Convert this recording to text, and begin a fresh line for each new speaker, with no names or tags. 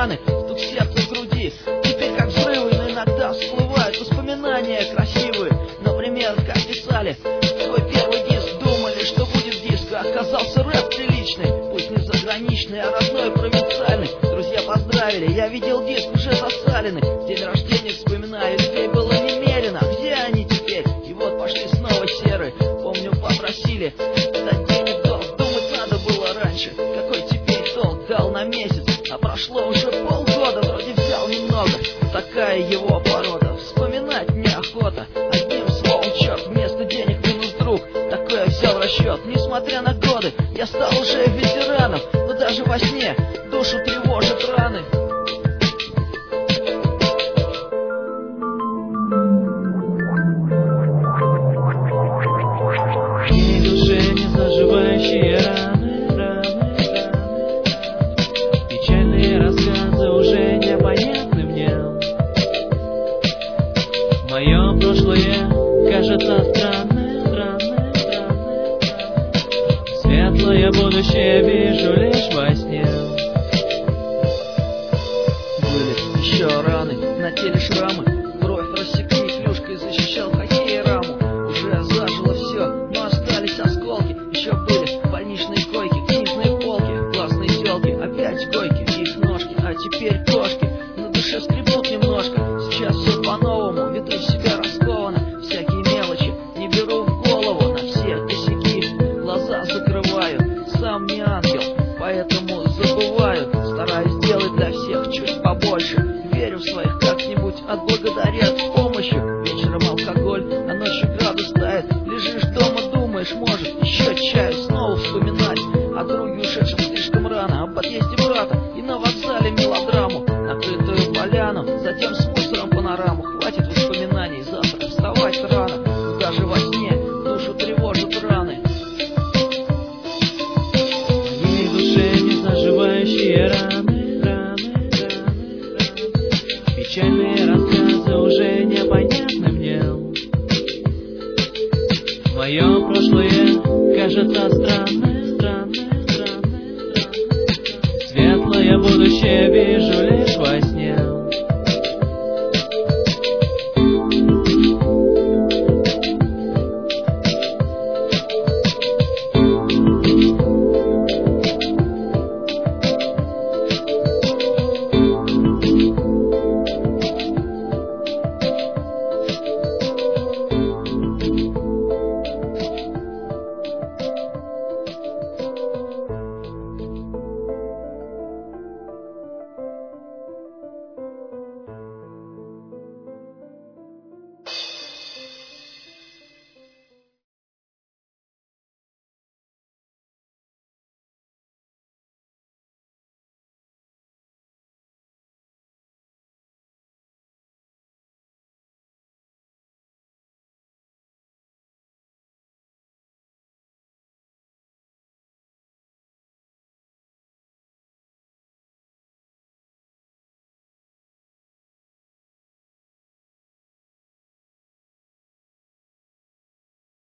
раны, стук сердца в груди. Теперь как взрывы, но иногда всплывают воспоминания красивые. Например, как писали свой первый диск, думали, что будет диск, а оказался рэп приличный. Пусть не заграничный, а родной, провинциальный. Друзья поздравили, я видел диск уже засаленный. День рождения вспоминаю, людей было немерено. Где они теперь? И вот пошли снова серые. Помню, попросили дать денег долг. Думать надо было раньше. Какой теперь долг? Дал на месяц, а прошло уже полгода. Вроде взял немного, такая его порода. Вспоминать неохота. Одним словом, черт, вместо денег минус друг. Такое взял расчет. Несмотря на годы, я стал уже ветераном. Но даже во сне душу тревожат раны.
Заживающие раны, печальные рассказы уже непонятны мне. Мое прошлое кажется странным. Светлое будущее вижу лишь во сне.
Были еще раны, на теле шрамы. Бровь рассекли клюшкой, защищал хоккей раму. Уже зажило все, но остались осколки. Еще были больничные койки, книжные полки, классные телки, опять койки, их ножки, а теперь кошки. На душе скребут немножко, сейчас все по-новому. Веду себя раскованно, всякие мелочи не беру в голову. На все косяки глаза закрываю. Сам не ангел, поэтому забываю. Стараюсь сделать для всех чуть побольше. Верю в своих как-нибудь отблагодарят с помощью. Вечером алкоголь, а ночью градус тает. Лежишь дома, думаешь, может еще чаю. Снова вспоминать о друге, ушедшем слишком рано, об отъезде брата и на вокзале мелодраму. Накрытую поляну, затем с мусором панораму. Хватит воспоминаний, завтра вставать рано. Но даже во сне душу тревожат раны.
В моей душе не заживающие раны, печальные рассказы уже непонятны мне. Мое прошлое кажется странным. Светлое будущее вижу лишь во